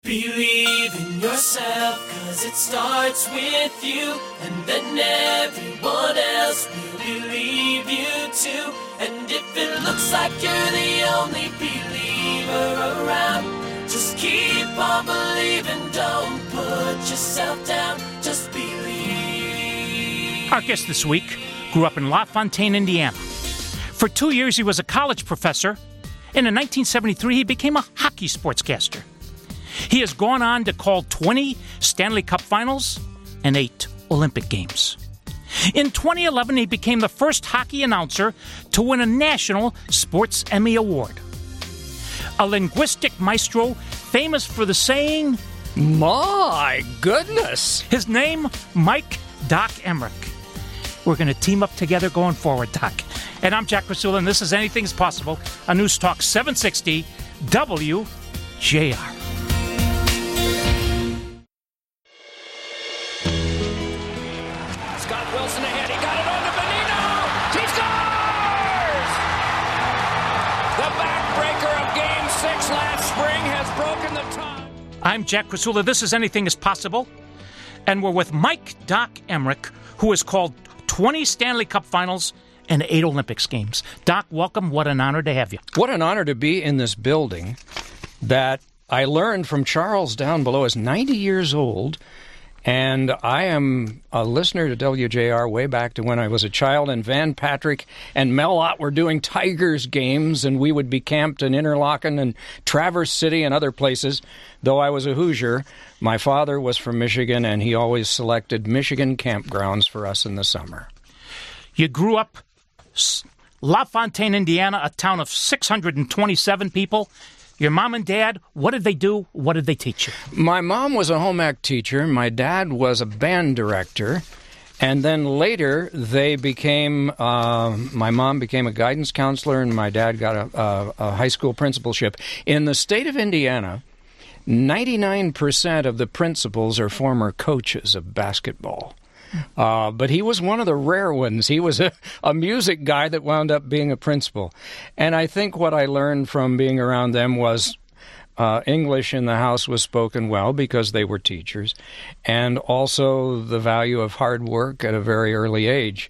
Believe in yourself, 'cause it starts with you, and then everyone else will believe you too. And if it looks like you're the only believer around, just keep on believing, don't put yourself down, just believe. Our guest this week grew up in LaFontaine, Indiana. For 2 years, he was a college professor, and in 1973, he became a hockey sportscaster. He has gone on to call 20 Stanley Cup Finals and 8 Olympic Games. In 2011, he became the first hockey announcer to win a National Sports Emmy Award. A linguistic maestro famous for the saying, "My goodness." His name, Mike Doc Emrick. We're going to team up together going forward, Doc. And I'm Jack Krasula, and this is Anything's Possible on News Talk 760 WJR. Wilson ahead. He got it on to Benino. He scores! The backbreaker of Game 6 last spring has broken the tie. I'm Jack Krasula. This is Anything is Possible. And we're with Mike Doc Emrick, who has called 20 Stanley Cup Finals and 8 Olympics games. Doc, welcome. What an honor to have you. What an honor to be in this building that I learned from Charles down below is 90 years old. And I am a listener to WJR way back to when I was a child, and Van Patrick and Mel Ott were doing Tigers games, and we would be camped in Interlaken and Traverse City and other places. Though I was a Hoosier, my father was from Michigan, and he always selected Michigan campgrounds for us in the summer. You grew up LaFontaine, Indiana, a town of 627 people. Your mom and dad, what did they do? What did they teach you? My mom was a home ec teacher. My dad was a band director. And then later, they became, my mom became a guidance counselor, and my dad got a high school principalship. In the state of Indiana, 99% of the principals are former coaches of basketball. But he was one of the rare ones. He was a music guy that wound up being a principal. And I think what I learned from being around them was English in the house was spoken well because they were teachers, and also the value of hard work at a very early age.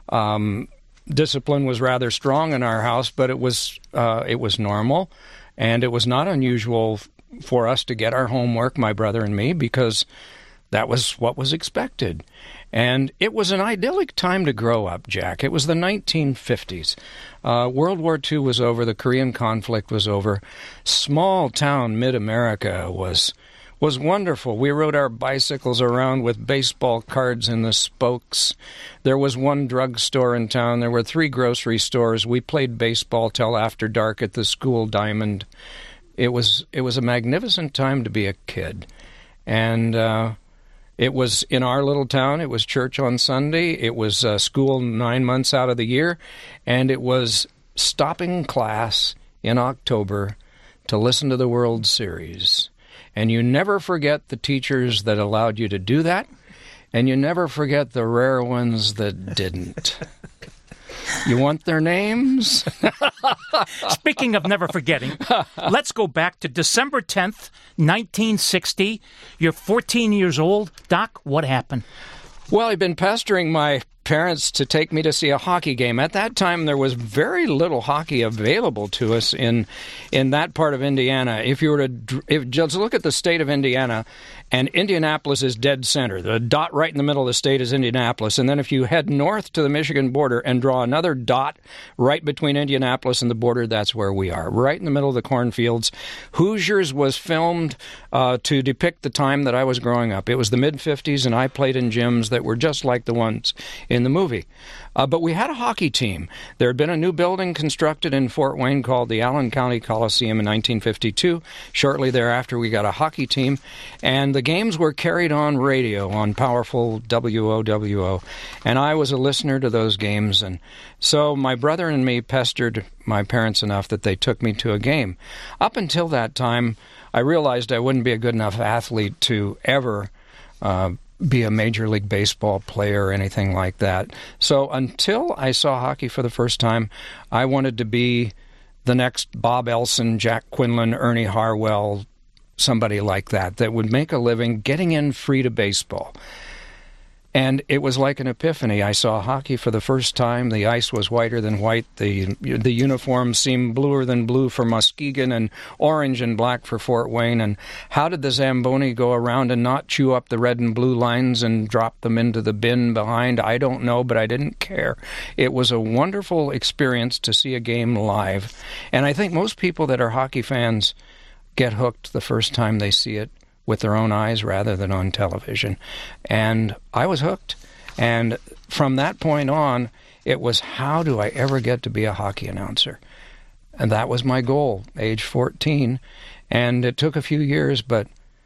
Discipline was rather strong in our house, but it was normal, and it was not unusual for us to get our homework, my brother and me, because that was what was expected. And it was an idyllic time to grow up, Jack. It was the 1950s. World War II was over. The Korean conflict was over. Small-town mid-America was wonderful. We rode our bicycles around with baseball cards in the spokes. There was one drugstore in town. There were 3 grocery stores. We played baseball till after dark at the school diamond. It was a magnificent time to be a kid. And it was in our little town. It was church on Sunday. It was school 9 months out of the year. And it was stopping class in October to listen to the World Series. And you never forget the teachers that allowed you to do that. And you never forget the rare ones that didn't. You want their names? Speaking of never forgetting, let's go back to December 10th, 1960. You're 14 years old. Doc, what happened? Well, I've been pestering my parents to take me to see a hockey game. At that time, there was very little hockey available to us in that part of Indiana. If you were to just look at the state of Indiana, and Indianapolis is dead center. The dot right in the middle of the state is Indianapolis. And then if you head north to the Michigan border and draw another dot right between Indianapolis and the border, that's where we are, right in the middle of the cornfields. Hoosiers was filmed to depict the time that I was growing up. It was the mid-'50s, and I played in gyms that were just like the ones in the movie. But we had a hockey team. There had been a new building constructed in Fort Wayne called the Allen County Coliseum in 1952. Shortly thereafter, we got a hockey team, and the games were carried on radio on powerful WOWO, and I was a listener to those games. And so my brother and me pestered my parents enough that they took me to a game. Up until that time, I realized I wouldn't be a good enough athlete to ever be a Major League Baseball player or anything like that. So until I saw hockey for the first time, I wanted to be the next Bob Elson, Jack Quinlan, Ernie Harwell, somebody like that would make a living getting in free to baseball. And it was like an epiphany. I saw hockey for the first time. The ice was whiter than white. The uniforms seemed bluer than blue for Muskegon and orange and black for Fort Wayne. And how did the Zamboni go around and not chew up the red and blue lines and drop them into the bin behind? I don't know, but I didn't care. It was a wonderful experience to see a game live. And I think most people that are hockey fans get hooked the first time they see it with their own eyes rather than on television. And I was hooked. And from that point on, it was, how do I ever get to be a hockey announcer? And that was my goal, age 14. And it took a few years, but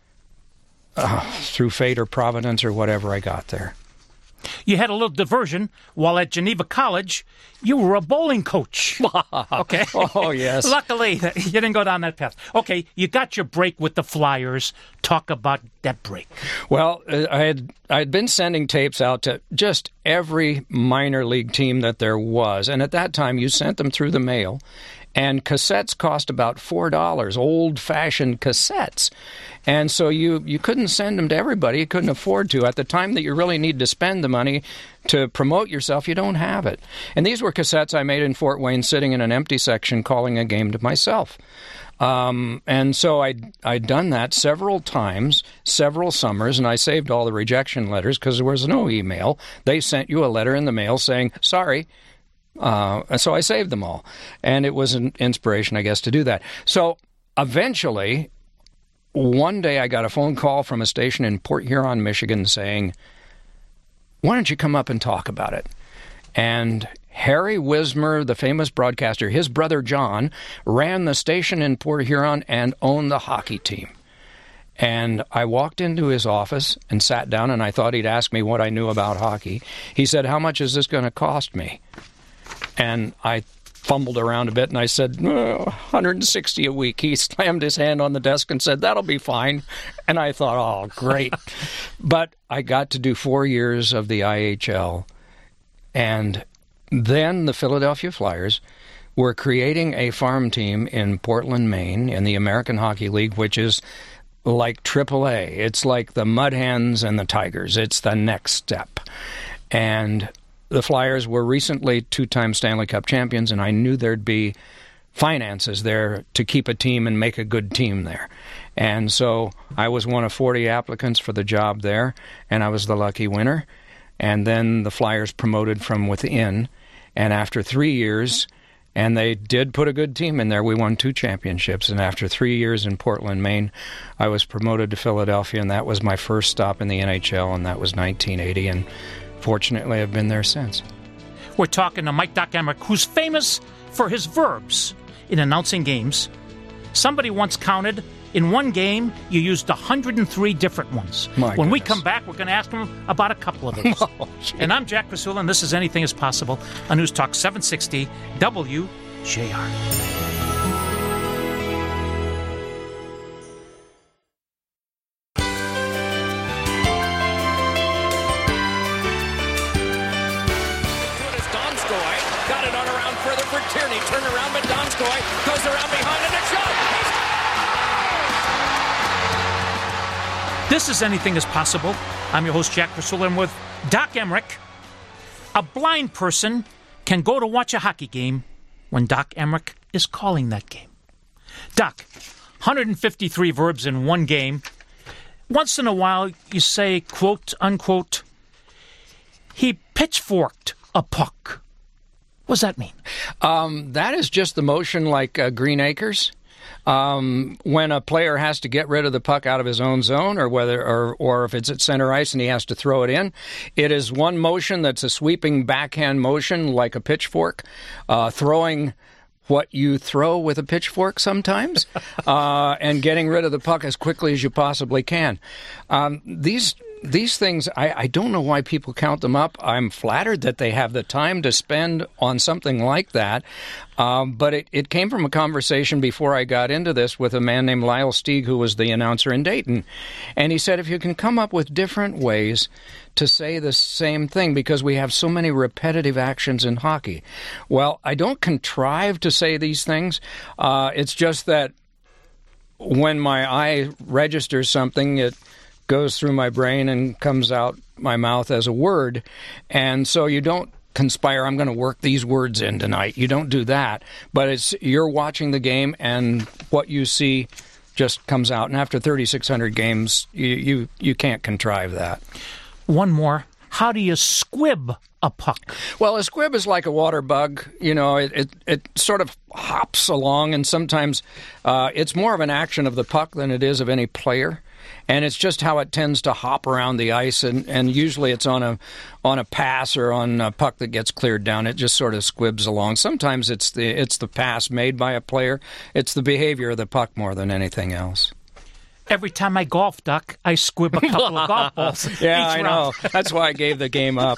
through fate or providence or whatever, I got there. You had a little diversion while at Geneva College. You were a bowling coach. Okay. Oh, yes. Luckily, you didn't go down that path. Okay, you got your break with the Flyers. Talk about that break. Well, I had been sending tapes out to just every minor league team that there was. And at that time, you sent them through the mail. And cassettes cost about $4, old-fashioned cassettes. And so you couldn't send them to everybody. You couldn't afford to. At the time that you really need to spend the money to promote yourself, you don't have it. And these were cassettes I made in Fort Wayne, sitting in an empty section, calling a game to myself. And so I'd done that several times, several summers, and I saved all the rejection letters because there was no email. They sent you a letter in the mail saying, sorry. So I saved them all. And it was an inspiration, I guess, to do that. So eventually, one day I got a phone call from a station in Port Huron, Michigan saying, why don't you come up and talk about it? And Harry Wismer, the famous broadcaster, his brother John, ran the station in Port Huron and owned the hockey team. And I walked into his office and sat down, and I thought he'd ask me what I knew about hockey. He said, how much is this going to cost me? And I fumbled around a bit, and I said, $160 a week. He slammed his hand on the desk and said, that'll be fine. And I thought, oh, great. But I got to do 4 years of the IHL. And then the Philadelphia Flyers were creating a farm team in Portland, Maine, in the American Hockey League, which is like AAA. It's like the Mud Hens and the Tigers. It's the next step. And the Flyers were recently two-time Stanley Cup champions, and I knew there'd be finances there to keep a team and make a good team there. And so I was one of 40 applicants for the job there, and I was the lucky winner. And then the Flyers promoted from within, and after 3 years, and they did put a good team in there, we won 2 championships. And after 3 years in Portland, Maine, I was promoted to Philadelphia, and that was my first stop in the NHL, and that was 1980, and fortunately, I've been there since. We're talking to Mike Doc Emrick, who's famous for his verbs in announcing games. Somebody once counted, in one game, you used 103 different ones. When we come back, we're going to ask him about a couple of those. And I'm Jack Pasula, and this is Anything is Possible on News Talk 760 WJR. Tierney turned around, but Donskoy goes around behind and a shot. This is Anything is Possible. I'm your host, Jack Pasula, and with Doc Emrick. A blind person can go to watch a hockey game when Doc Emrick is calling that game. Doc, 153 verbs in one game. Once in a while, you say, quote, unquote, he pitchforked a puck. What does that mean? That is just the motion like Green Acres. When a player has to get rid of the puck out of his own zone, or if it's at center ice and he has to throw it in, it is one motion that's a sweeping backhand motion like a pitchfork, throwing what you throw with a pitchfork sometimes, and getting rid of the puck as quickly as you possibly can. These things, I don't know why people count them up. I'm flattered that they have the time to spend on something like that. But it came from a conversation before I got into this with a man named Lyle Stieg, who was the announcer in Dayton. And he said, if you can come up with different ways to say the same thing, because we have so many repetitive actions in hockey. Well, I don't contrive to say these things. It's just that when my eye registers something, it goes through my brain and comes out my mouth as a word. And so you don't conspire, I'm going to work these words in tonight. You don't do that. But you're watching the game, and what you see just comes out. And after 3,600 games, you can't contrive that. One more. How do you squib a puck? Well, a squib is like a water bug. You know, it sort of hops along, and sometimes it's more of an action of the puck than it is of any player. And it's just how it tends to hop around the ice, and usually it's on a pass or on a puck that gets cleared down. It just sort of squibs along. Sometimes it's the pass made by a player. It's the behavior of the puck more than anything else. Every time I golf, Duck, I squib a couple of golf balls. Yeah, each I round. know. That's why I gave the game up.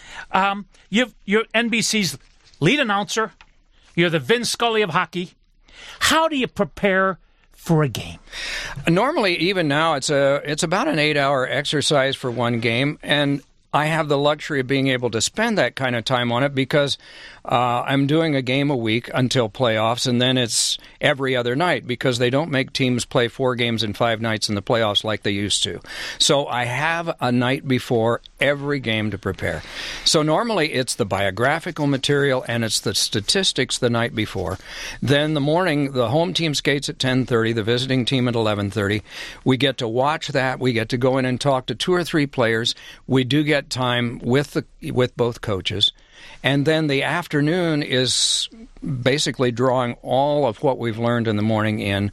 You're NBC's lead announcer. You're the Vin Scully of hockey. How do you prepare for a game? Normally, even now, it's about an 8-hour exercise for one game, and I have the luxury of being able to spend that kind of time on it because I'm doing a game a week until playoffs, and then it's every other night because they don't make teams play 4 games in 5 nights in the playoffs like they used to. So I have a night before every game to prepare. So normally it's the biographical material and it's the statistics the night before. Then the morning, the home team skates at 10:30, the visiting team at 11:30. We get to watch that. We get to go in and talk to 2 or 3 players. We do get time with both coaches. And then the afternoon is basically drawing all of what we've learned in the morning in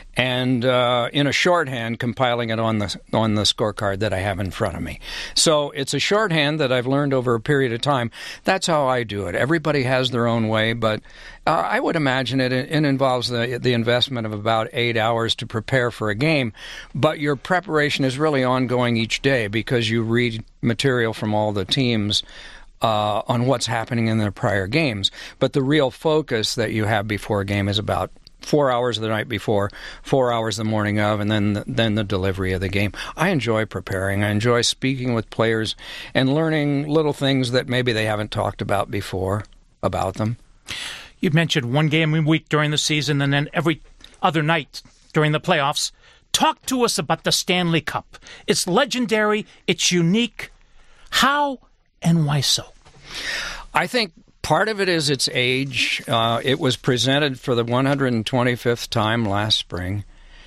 a shorthand, compiling it on the scorecard that I have in front of me. So it's a shorthand that I've learned over a period of time. That's how I do it. Everybody has their own way, but I would imagine it involves the investment of about 8 hours to prepare for a game. But your preparation is really ongoing each day because you read material from all the teams on what's happening in their prior games. But the real focus that you have before a game is about 4 hours the night before, 4 hours the morning of, and then the delivery of the game. I enjoy preparing. I enjoy speaking with players and learning little things that maybe they haven't talked about before about them. You mentioned one game a week during the season and then every other night during the playoffs. Talk to us about the Stanley Cup. It's legendary. It's unique. How and why so? I think part of it is its age. It was presented for the 125th time last spring.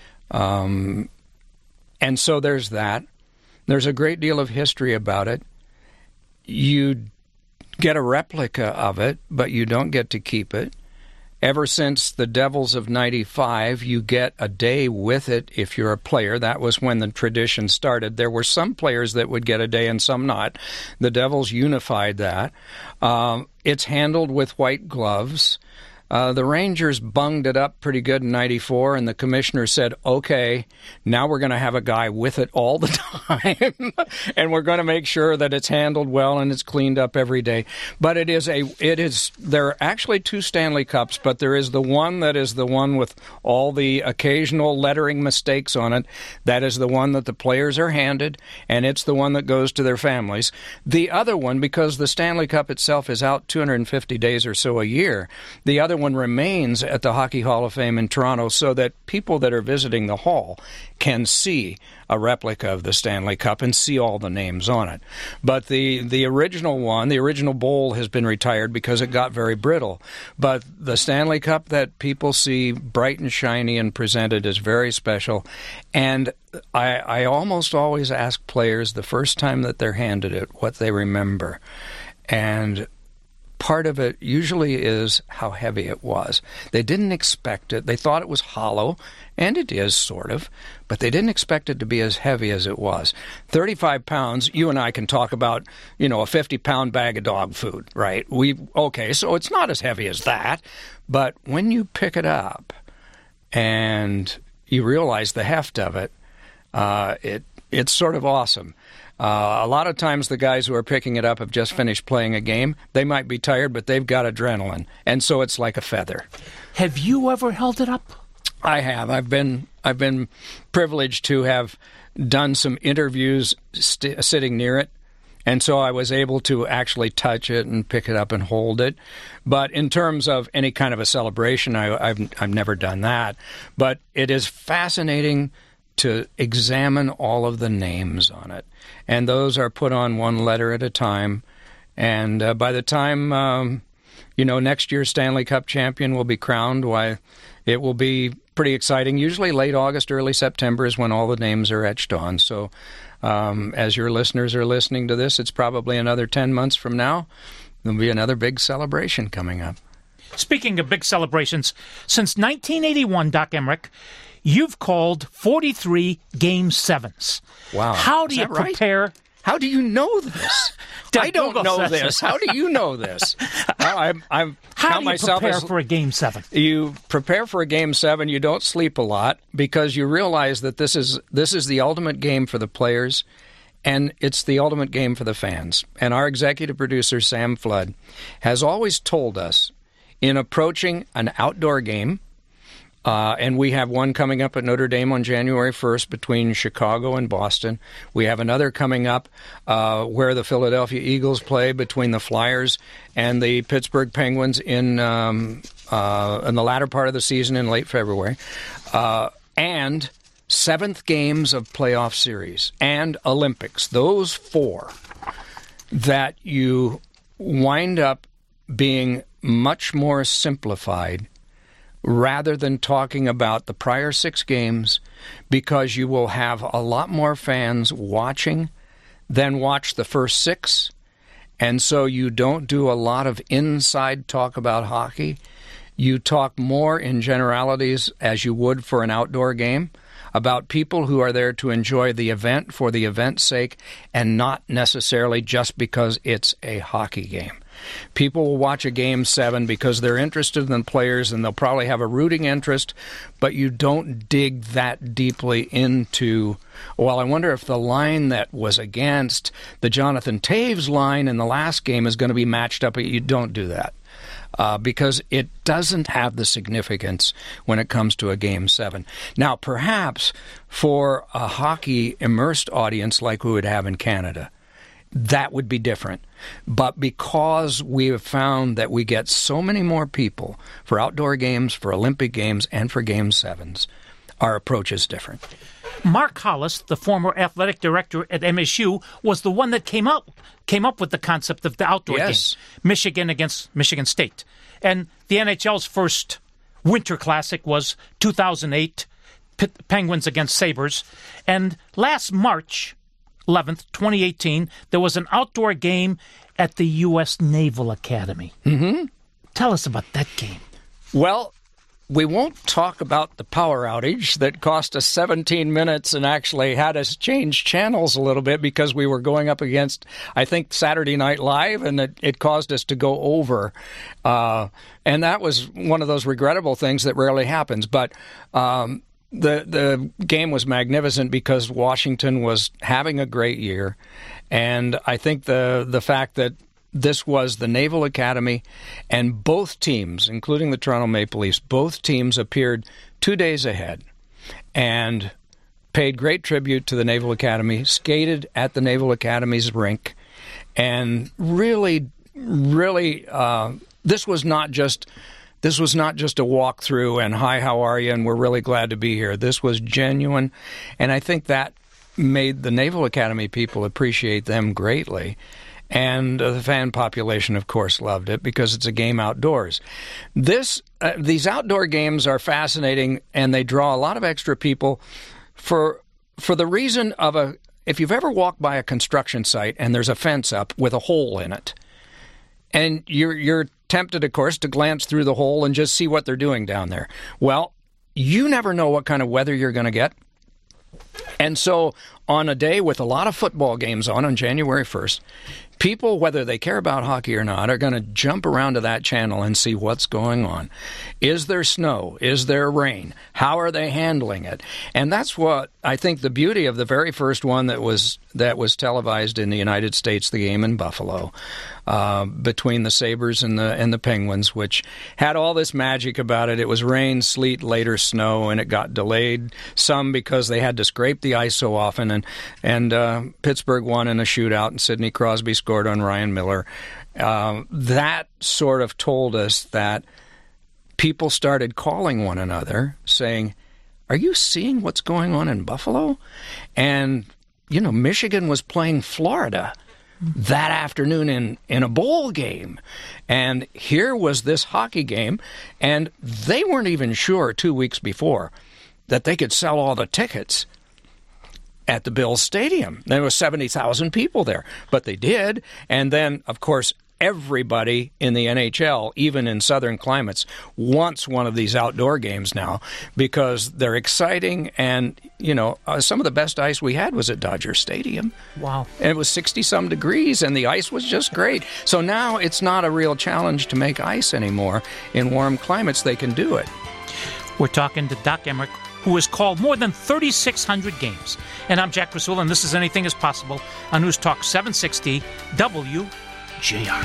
And so there's that. There's a great deal of history about it. You get a replica of it, but you don't get to keep it. Ever since the Devils of '95, you get a day with it if you're a player. That was when the tradition started. There were some players that would get a day and some not. The Devils unified that. It's handled with white gloves. The Rangers bunged it up pretty good in '94, and the commissioner said, okay, now we're going to have a guy with it all the time, and we're going to make sure that it's handled well and it's cleaned up every day. But there are actually 2 Stanley Cups, but there is the one that is the one with all the occasional lettering mistakes on it. That is the one that the players are handed, and it's the one that goes to their families. The other one, because the Stanley Cup itself is out 250 days or so a year, the other one remains at the Hockey Hall of Fame in Toronto so that people that are visiting the hall can see a replica of the Stanley Cup and see all the names on it. But the original one, the original bowl, has been retired because it got very brittle. But the Stanley Cup that people see bright and shiny and presented is very special. And I almost always ask players the first time that they're handed it what they remember. And part of it usually is how heavy it was. They didn't expect it. They thought it was hollow, and it is, sort of, but they didn't expect it to be as heavy as it was. 35 pounds, you and I can talk about, a 50-pound bag of dog food, right? Okay, so it's not as heavy as that, but when you pick it up and you realize the heft of it, it's sort of awesome. A lot of times the guys who are picking it up have just finished playing a game. They might be tired, but they've got adrenaline, and so it's like a feather. Have you ever held it up? I have. I've been privileged to have done some interviews sitting near it And so I was able to actually touch it and pick it up and hold it. But in terms of any kind of a celebration, I've never done that. But it is fascinating to examine all of the names on it. And those are put on one letter at a time. And by the time, next year's Stanley Cup champion will be crowned, why, it will be pretty exciting. Usually late August, early September is when all the names are etched on. So as your listeners are listening to this, it's probably another 10 months from now. There'll be another big celebration coming up. Speaking of big celebrations, since 1981, Doc Emrick, you've called 43 Game 7s. Wow. How do you prepare? Right? How do you know this? I don't know this. How do you know this? How do you prepare for a Game 7? You prepare for a Game 7. You don't sleep a lot because you realize that this is the ultimate game for the players, and it's the ultimate game for the fans. And our executive producer, Sam Flood, has always told us in approaching an outdoor game, and we have one coming up at Notre Dame on January 1st between Chicago and Boston. We have another coming up where the Philadelphia Eagles play between the Flyers and the Pittsburgh Penguins in the latter part of the season in late February. And 7th games of playoff series and Olympics. Those 4 that you wind up being much more simplified rather than talking about the prior 6 games, because you will have a lot more fans watching than watch the first 6, and so you don't do a lot of inside talk about hockey. You talk more in generalities, as you would for an outdoor game, about people who are there to enjoy the event for the event's sake and not necessarily just because it's a hockey game. People will watch a Game 7 because they're interested in the players and they'll probably have a rooting interest, but you don't dig that deeply into, well, I wonder if the line that was against the Jonathan Toews line in the last game is going to be matched up. You don't do that because it doesn't have the significance when it comes to a Game 7. Now, perhaps for a hockey-immersed audience like we would have in Canada, that would be different. But because we have found that we get so many more people for outdoor games, for Olympic games, and for Game 7s, our approach is different. Mark Hollis, the former athletic director at MSU, was the one that came up with the concept of the outdoor game. Michigan against Michigan State. And the NHL's first Winter Classic was 2008, Penguins against Sabres. And last March 11th, 2018, there was an outdoor game at the U.S. Naval Academy. Mm-hmm. Tell us about that game. Well, we won't talk about the power outage that cost us 17 minutes and actually had us change channels a little bit because we were going up against, I think, Saturday Night Live, and it caused us to go over. And that was one of those regrettable things that rarely happens. But the game was magnificent because Washington was having a great year, and I think the fact that this was the Naval Academy, and both teams, including the Toronto Maple Leafs, both teams appeared 2 days ahead and paid great tribute to the Naval Academy, skated at the Naval Academy's rink, and really, this was not just a walkthrough and, hi, how are you, and we're really glad to be here. This was genuine, and I think that made the Naval Academy people appreciate them greatly. And the fan population, of course, loved it because it's a game outdoors. These outdoor games are fascinating, and they draw a lot of extra people for the reason of if you've ever walked by a construction site and there's a fence up with a hole in it, and you're tempted, of course, to glance through the hole and just see what they're doing down there. Well, you never know what kind of weather you're going to get. And so on a day with a lot of football games on January 1st, People, whether they care about hockey or not, are going to jump around to that channel and see what's going on. Is there snow? Is there rain? How are they handling it? And that's what I think the beauty of the very first one that was televised in the United States, the game in Buffalo, between the Sabres and the Penguins, which had all this magic about it. It was rain, sleet, later snow, and it got delayed some because they had to scrape the ice so often. And Pittsburgh won in a shootout, and Sidney Crosby scored on Ryan Miller. That sort of told us that people started calling one another, saying, "Are you seeing what's going on in Buffalo?" And, Michigan was playing Florida that afternoon in a bowl game. And here was this hockey game, and they weren't even sure 2 weeks before that they could sell all the tickets at the Bills Stadium. There were 70,000 people there, but they did. And then, of course, everybody in the NHL, even in southern climates, wants one of these outdoor games now because they're exciting. And, some of the best ice we had was at Dodger Stadium. Wow. And it was 60-some degrees, and the ice was just great. So now it's not a real challenge to make ice anymore. In warm climates, they can do it. We're talking to Doc Emrick, who has called more than 3,600 games. And I'm Jack Krasula, and this is Anything is Possible on News Talk 760 WJR.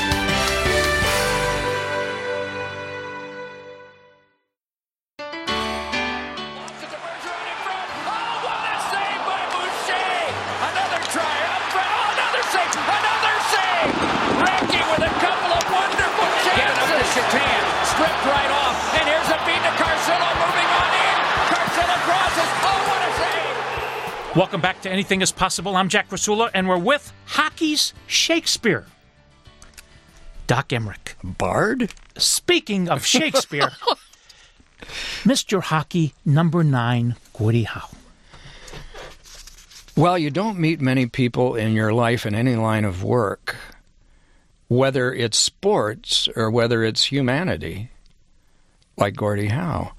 Welcome back to Anything is Possible. I'm Jack Krasula, and we're with hockey's Shakespeare, Doc Emrick. Bard? Speaking of Shakespeare, Mr. Hockey number 9, Gordie Howe. Well, you don't meet many people in your life in any line of work, whether it's sports or whether it's humanity, like Gordie Howe.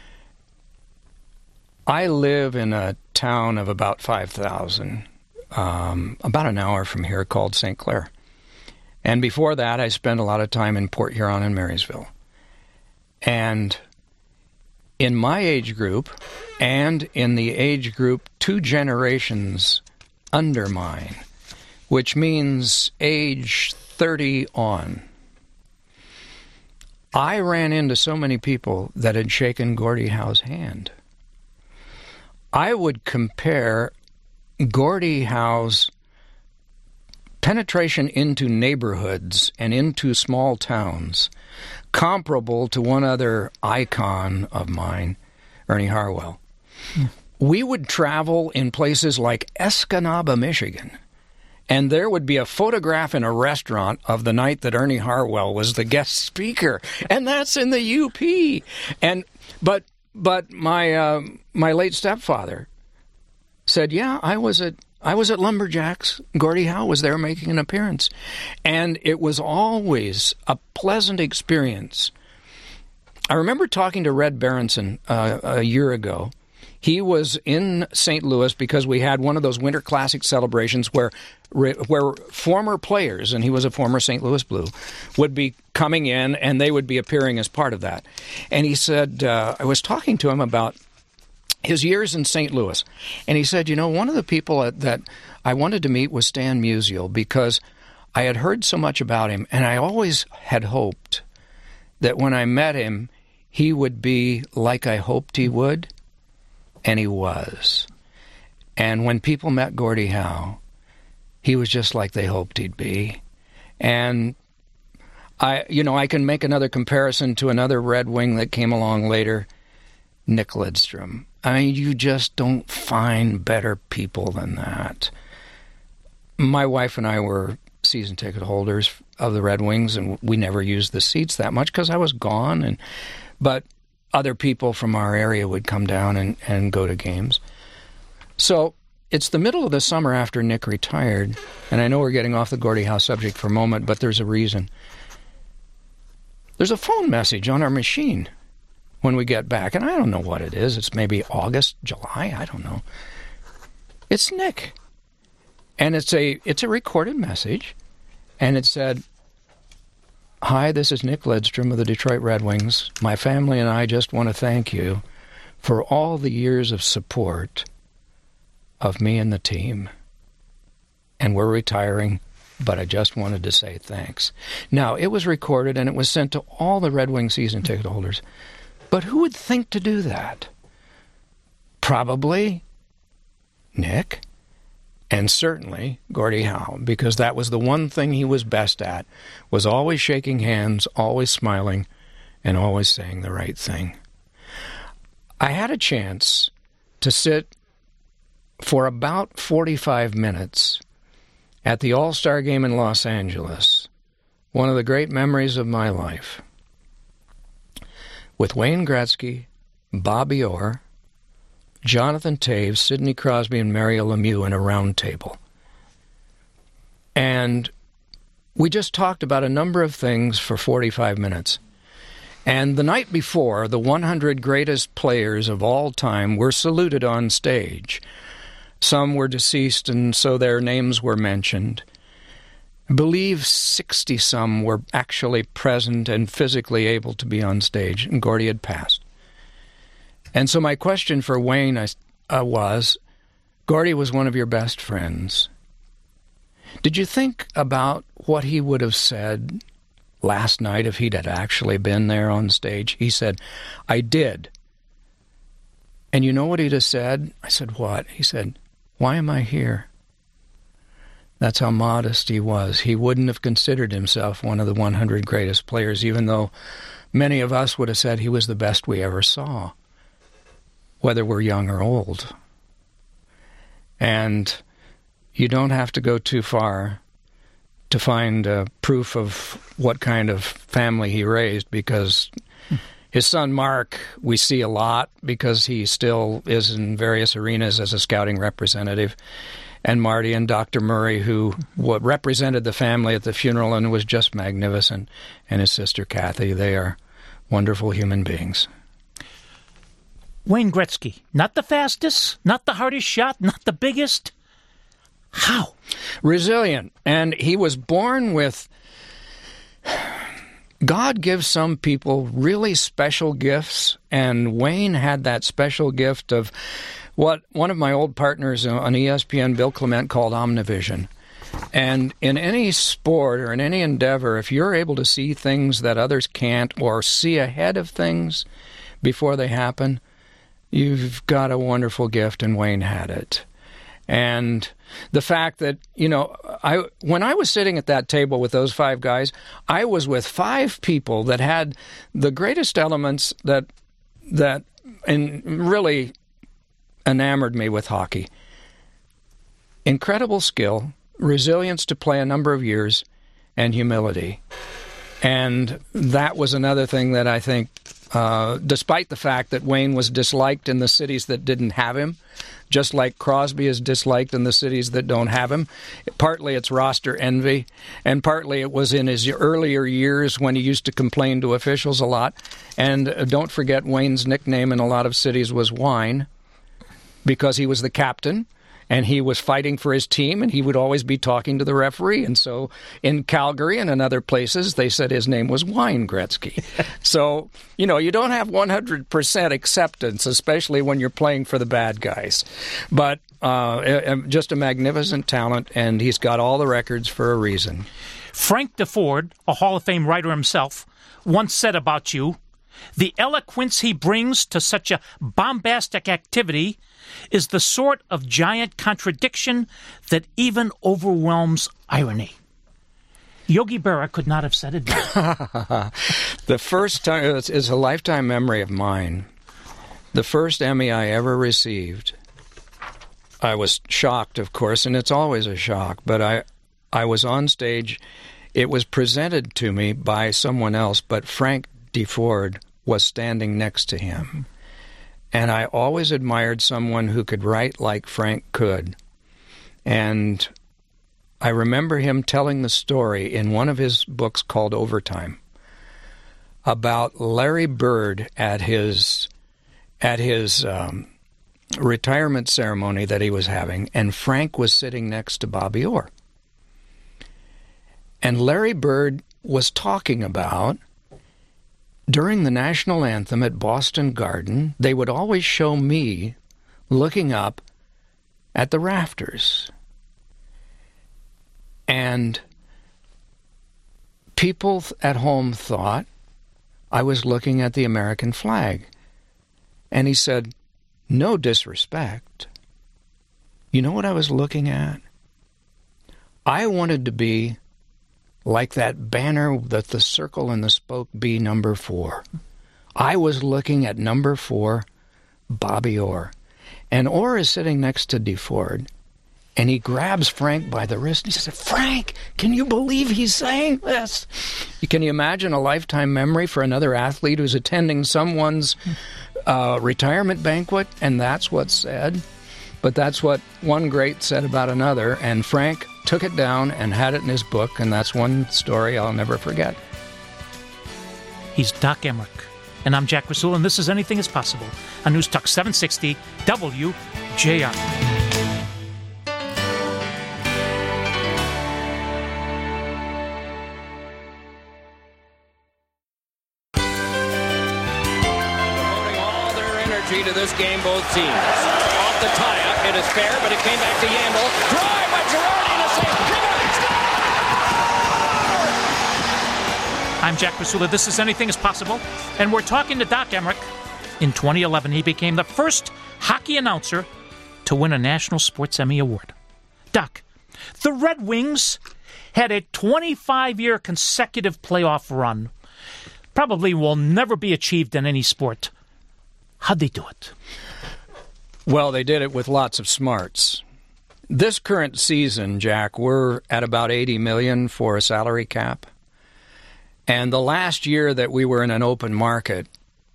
I live in a town of about 5,000, about an hour from here, called St. Clair. And before that, I spent a lot of time in Port Huron and Marysville. And in my age group, and in the age group 2 generations under mine, which means age 30 on, I ran into so many people that had shaken Gordie Howe's hand. I would compare Gordie Howe's penetration into neighborhoods and into small towns comparable to one other icon of mine, Ernie Harwell. We would travel in places like Escanaba, Michigan, and there would be a photograph in a restaurant of the night that Ernie Harwell was the guest speaker, and that's in the UP. But my late stepfather said, "Yeah, I was at Lumberjacks. Gordie Howe was there making an appearance," and it was always a pleasant experience. I remember talking to Red Berenson a year ago. He was in St. Louis because we had one of those Winter Classic celebrations where former players, and he was a former St. Louis Blue, would be coming in and they would be appearing as part of that. And he said, I was talking to him about his years in St. Louis. And he said, one of the people that I wanted to meet was Stan Musial because I had heard so much about him, and I always had hoped that when I met him, he would be like I hoped he would. And he was. And when people met Gordie Howe, he was just like they hoped he'd be. And I can make another comparison to another Red Wing that came along later, Nick Lidstrom. I mean, you just don't find better people than that. My wife and I were season ticket holders of the Red Wings, and we never used the seats that much because I was gone. But other people from our area would come down and go to games. So it's the middle of the summer after Nick retired, and I know we're getting off the Gordie Howe subject for a moment, but there's a reason. There's a phone message on our machine when we get back, and I don't know what it is. It's maybe August, July, I don't know. It's Nick. And it's a recorded message, And it said, "Hi, this is Nick Lidstrom of the Detroit Red Wings. My family and I just want to thank you for all the years of support of me and the team. And we're retiring, but I just wanted to say thanks." Now, it was recorded and it was sent to all the Red Wing season ticket holders. But who would think to do that? Probably Nick, and certainly Gordie Howe, because that was the one thing he was best at, was always shaking hands, always smiling, and always saying the right thing. I had a chance to sit for about 45 minutes at the All-Star Game in Los Angeles, one of the great memories of my life, with Wayne Gretzky, Bobby Orr, Jonathan Toews, Sidney Crosby, and Mario Lemieux in a round table. And we just talked about a number of things for 45 minutes. And the night before, the 100 greatest players of all time were saluted on stage. Some were deceased, and so their names were mentioned. I believe 60-some were actually present and physically able to be on stage, and Gordie had passed. And so my question for Wayne was, Gordie was one of your best friends. Did you think about what he would have said last night if he'd had actually been there on stage? He said, "I did." And you know what he'd have said? I said, "What?" He said, "Why am I here?" That's how modest he was. He wouldn't have considered himself one of the 100 greatest players, even though many of us would have said he was the best we ever saw, whether we're young or old. And you don't have to go too far to find proof of what kind of family he raised, because his son Mark, we see a lot because he still is in various arenas as a scouting representative. And Marty and Dr. Murray, who represented the family at the funeral and was just magnificent, and his sister Kathy. They are wonderful human beings. Wayne Gretzky, not the fastest, not the hardest shot, not the biggest. How? Resilient. And he was born with... God gives some people really special gifts, and Wayne had that special gift of what one of my old partners on ESPN, Bill Clement, called omnivision. And in any sport or in any endeavor, if you're able to see things that others can't, or see ahead of things before they happen, you've got a wonderful gift, and Wayne had it. And the fact that, when I was sitting at that table with those 5 guys, I was with 5 people that had the greatest elements that really enamored me with hockey. Incredible skill, resilience to play a number of years, and humility. And that was another thing that I think, despite the fact that Wayne was disliked in the cities that didn't have him, just like Crosby is disliked in the cities that don't have him. Partly it's roster envy, and partly it was in his earlier years when he used to complain to officials a lot. And don't forget, Wayne's nickname in a lot of cities was Wine, because he was the captain, and he was fighting for his team, and he would always be talking to the referee. And so in Calgary and in other places, they said his name was Wayne Gretzky. So, you don't have 100% acceptance, especially when you're playing for the bad guys. But just a magnificent talent, and he's got all the records for a reason. Frank DeFord, a Hall of Fame writer himself, once said about you, "The eloquence he brings to such a bombastic activity is the sort of giant contradiction that even overwhelms irony." Yogi Berra could not have said it better. The first time, it's a lifetime memory of mine. The first Emmy I ever received, I was shocked, of course, and it's always a shock, but I was on stage. It was presented to me by someone else, but Frank DeFord was standing next to him. And I always admired someone who could write like Frank could. And I remember him telling the story in one of his books called Overtime about Larry Bird at his retirement ceremony that he was having, and Frank was sitting next to Bobby Orr. And Larry Bird was talking about, during the national anthem at Boston Garden, they would always show me looking up at the rafters. And people at home thought I was looking at the American flag. And he said, no disrespect. You know what I was looking at? I wanted to be like that banner that the circle and the spoke be number 4. I was looking at number 4, Bobby Orr. And Orr is sitting next to DeFord, and he grabs Frank by the wrist, and he says, Frank, can you believe he's saying this? Can you imagine a lifetime memory for another athlete who's attending someone's retirement banquet, and that's what's said? But that's what one great said about another, and Frank took it down and had it in his book, and that's one story I'll never forget. He's Doc Emmerich, and I'm Jack Rasul, and this is Anything is Possible on News Talk 760 WJR. To this game, both teams. Off the tie-up, it is fair, but it came back to Yandle. Drive by Girardi to save. I'm Jack Rasula. This is Anything is Possible, and we're talking to Doc Emmerich. In 2011, he became the first hockey announcer to win a National Sports Emmy Award. Doc, the Red Wings had a 25-year consecutive playoff run. Probably will never be achieved in any sport. How'd they do it? Well, they did it with lots of smarts. This current season, Jack, we're at about $80 million for a salary cap. And the last year that we were in an open market,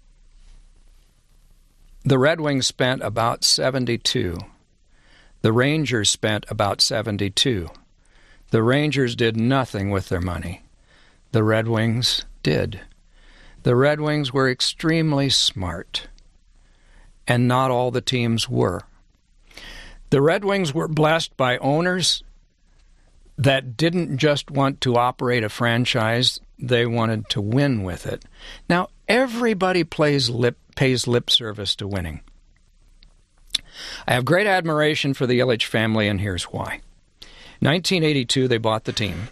the Red Wings spent about 72. The Rangers spent about 72. The Rangers did nothing with their money. The Red Wings did. The Red Wings were extremely smart. And not all the teams were. The Red Wings were blessed by owners that didn't just want to operate a franchise, they wanted to win with it. Now, everybody pays lip service to winning. I have great admiration for the Ilitch family, and here's why. 1982, they bought the team.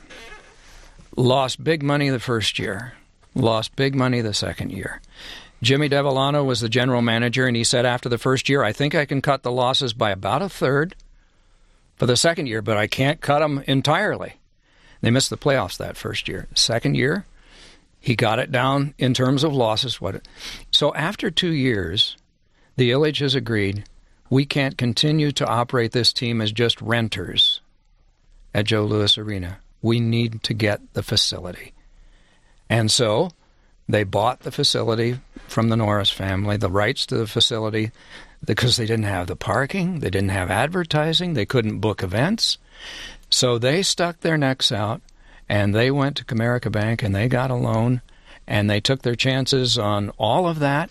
Lost big money the first year. Lost big money the second year. Jimmy Devellano was the general manager, and he said after the first year, I think I can cut the losses by about a third for the second year, but I can't cut them entirely. They missed the playoffs that first year. Second year, he got it down in terms of losses. So after 2 years, the Ilitches agreed, we can't continue to operate this team as just renters at Joe Louis Arena. We need to get the facility. And so they bought the facility from the Norris family, the rights to the facility, because they didn't have the parking, they didn't have advertising, they couldn't book events. So they stuck their necks out, and they went to Comerica Bank, and they got a loan, and they took their chances on all of that,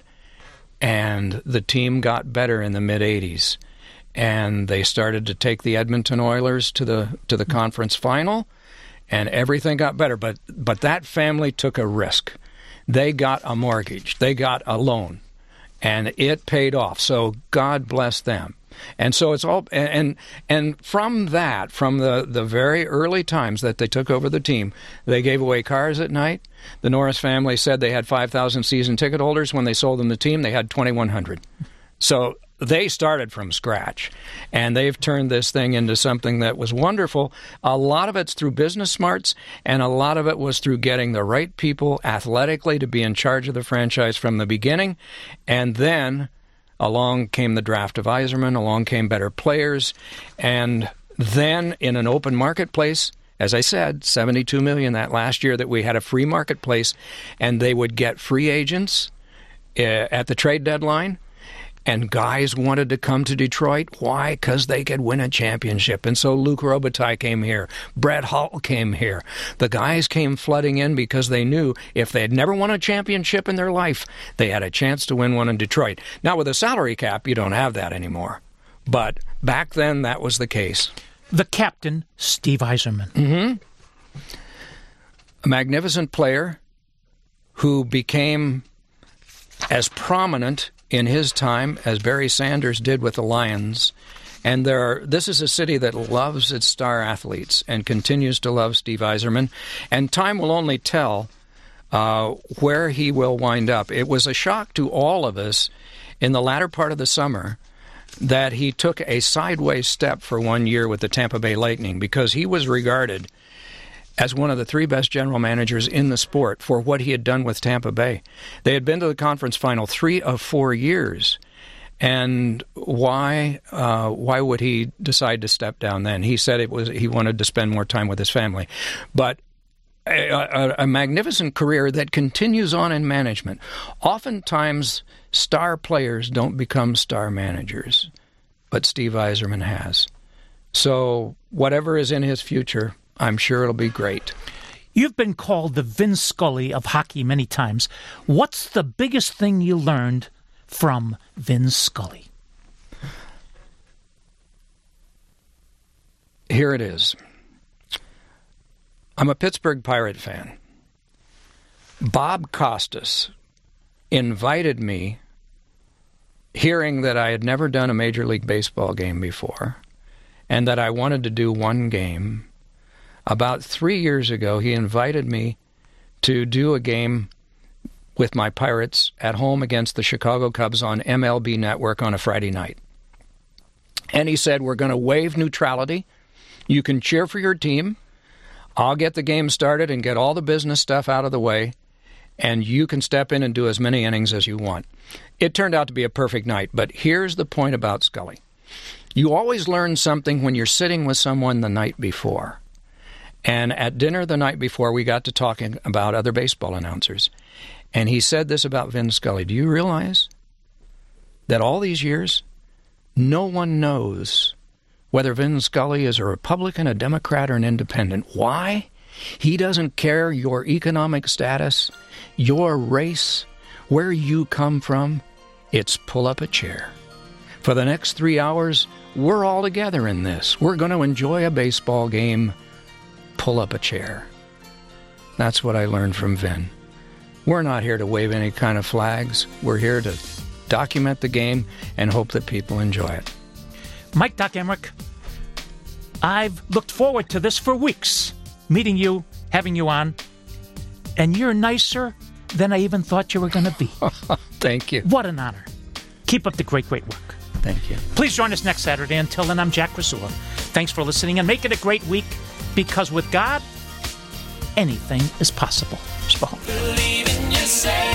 and the team got better in the mid-'80s. And they started to take the Edmonton Oilers to the conference final, and everything got better. But that family took a risk. They got a mortgage. They got a loan, and it paid off. So God bless them. And so it's all and from that, from the very early times that they took over the team, they gave away cars at night. The Norris family said they had 5,000 season ticket holders. When they sold them the team, they had 2,100. So they started from scratch, and they've turned this thing into something that was wonderful. A lot of it's through business smarts, and a lot of it was through getting the right people athletically to be in charge of the franchise from the beginning. And then along came the draft of Yzerman, along came better players, and then in an open marketplace, as I said, $72 million that last year that we had a free marketplace, and they would get free agents at the trade deadline. And guys wanted to come to Detroit. Why? Because they could win a championship. And so Luc Robitaille came here. Brett Hull came here. The guys came flooding in because they knew if they had never won a championship in their life, they had a chance to win one in Detroit. Now, with a salary cap, you don't have that anymore. But back then, that was the case. The captain, Steve Yzerman. Mm-hmm. a magnificent player who became as prominent in his time as Barry Sanders did with the Lions. And this is a city that loves its star athletes and continues to love Steve Yzerman. And time will only tell where he will wind up. It was a shock to all of us in the latter part of the summer that he took a sideways step for 1 year with the Tampa Bay Lightning, because he was regarded as one of the 3 best general managers in the sport for what he had done with Tampa Bay. They had been to the conference final 3 of 4 years. And why would he decide to step down then? He said he wanted to spend more time with his family. But a magnificent career that continues on in management. Oftentimes, star players don't become star managers, but Steve Yzerman has. So whatever is in his future, I'm sure it'll be great. You've been called the Vin Scully of hockey many times. What's the biggest thing you learned from Vin Scully? Here it is. I'm a Pittsburgh Pirate fan. Bob Costas invited me, hearing that I had never done a Major League Baseball game before and that I wanted to do one game. About 3 years ago, he invited me to do a game with my Pirates at home against the Chicago Cubs on MLB Network on a Friday night. And he said, we're going to waive neutrality. You can cheer for your team. I'll get the game started and get all the business stuff out of the way, and you can step in and do as many innings as you want. It turned out to be a perfect night, but here's the point about Scully. You always learn something when you're sitting with someone the night before. And at dinner the night before, we got to talking about other baseball announcers. And he said this about Vin Scully. Do you realize that all these years, no one knows whether Vin Scully is a Republican, a Democrat, or an independent? Why? He doesn't care your economic status, your race, where you come from. It's pull up a chair. For the next 3 hours, we're all together in this. We're going to enjoy a baseball game. Pull up a chair. That's what I learned from Vin. We're not here to wave any kind of flags. We're here to document the game and hope that people enjoy it. Mike Doc Emmerich, I've looked forward to this for weeks, meeting you, having you on, and you're nicer than I even thought you were going to be. Thank you. What an honor. Keep up the great work. Thank you. Please join us next Saturday. Until then, I'm Jack Rasula. Thanks for listening, and make it a great week, because with God, anything is possible. Believe in yourself.